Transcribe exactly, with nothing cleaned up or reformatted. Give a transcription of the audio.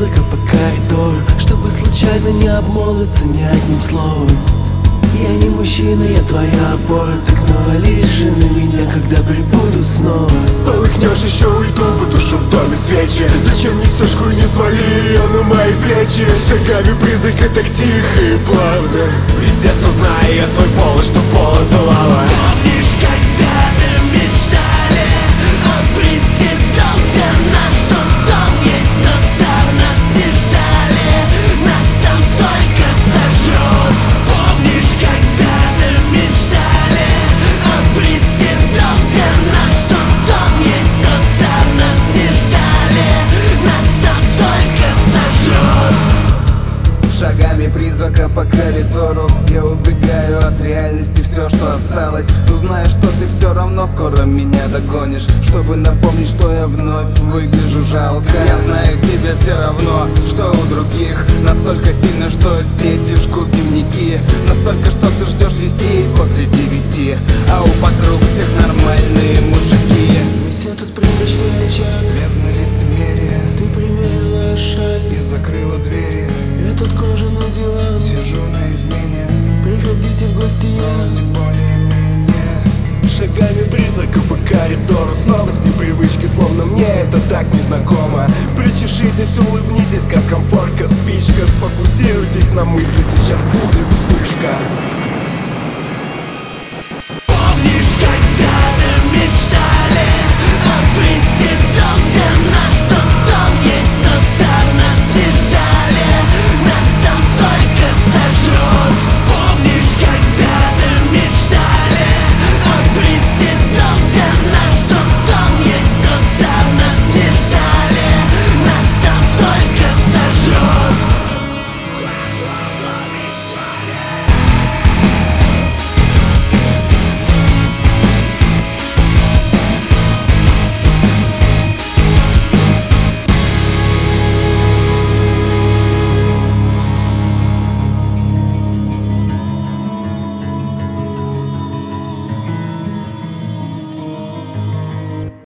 призрака по коридору, чтобы случайно не обмолвиться ни одним словом. Я не мужчина, я твоя опора, так навались же на меня, когда прибуду снова. Полыхнешь, еще уйду, потушу в доме свечи. Зачем несешь хуйню, свали ее на мои плечи. Шагами призрака так тихо и плавно. Везде зная я свой пол, что пол это лава. Помнишь, когда-то мечтали обрести дом, где наш тот дом есть, но там нас не ждали, нас там только сожрут. Помнишь, когда-то мечтали обрести дом, где наш тот дом есть, но там нас не ждали, нас там только сожрут. Шагами призрака по коридору я убегаю от реальности, все, что осталось. Но знаю, что ты все равно скоро меня догонишь, чтобы напомнить, что я вновь выгляжу жалко. Я знаю, тебе все равно, что у других. Настолько сильно, что дети жгут дневники. Настолько, что ты ждешь вестей после девяти, а у подруг всех нормальные мужики. Весь этот призрачный очаг, Бездна лицемерия, ты примерила шаль и закрыла двери. этот кожаный диван, Сижу на измене, приходите в гости, я тем более-менее. Шагами призрака по коридору, снова с непривычки, словно мне это так незнакомо. Причешитесь, улыбнитесь, газ, комфортка, спичка. Сфокусируйтесь на мысли, сейчас будет вспышка.